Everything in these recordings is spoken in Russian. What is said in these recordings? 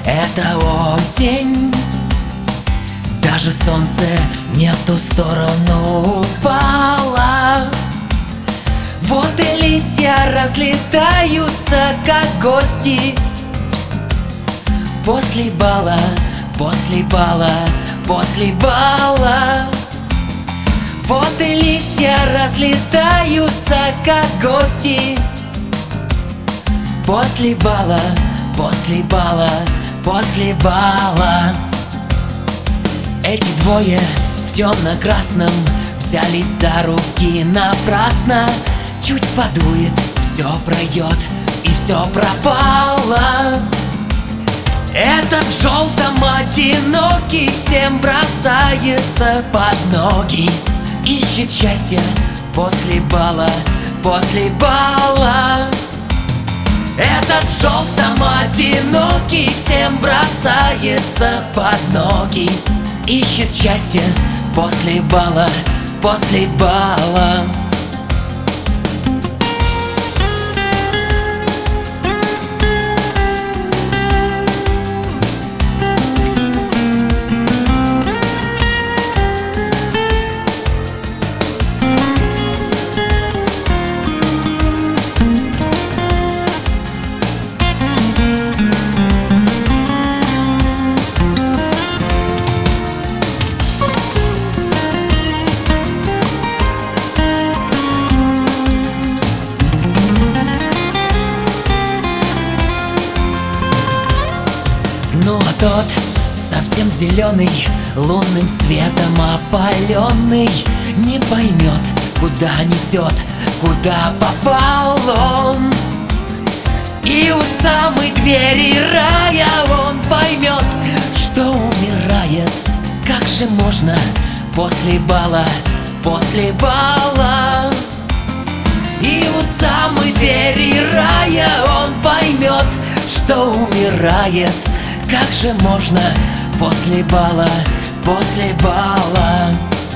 это осень. Даже солнце не в ту сторону упало. Вот и листья разлетаются, как гости. После бала, после бала, после бала. Вот и листья разлетаются, как гости. После бала, после бала, после бала. Эти двое в темно-красном взялись за руки напрасно. Чуть подует, все пройдет и все пропало. Этот в желтом одинокий всем бросается под ноги. Ищет счастье после бала, после бала. Этот в желтом одинокий всем бросается под ноги. Ищет счастье после бала, после бала. Ну а тот, совсем зеленый, лунным светом опаленный, не поймет, куда несет, куда попал он. И у самой двери рая он поймет, что умирает. Как же можно после бала, после бала? И у самой двери рая он поймет, что умирает. Как же можно после бала, после бала?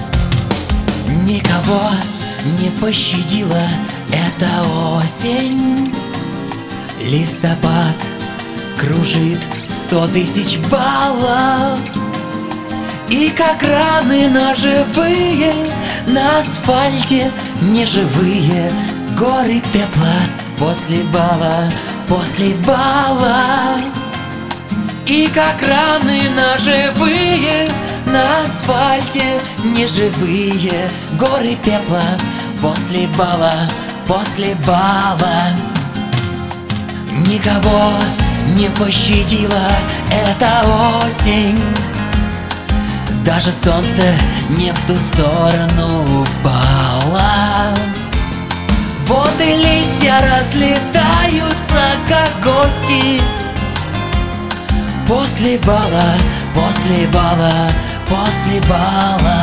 Никого не пощадила эта осень. Листопад кружит 100 000 баллов. И как раны ножевые на асфальте неживые горы пепла после бала, после бала. И как раны ножевые на асфальте неживые горы пепла после бала, после бала. Никого не пощадила эта осень. Даже солнце не в ту сторону упало. Вот и листья разлетаются, как гости. После бала, после бала, после бала.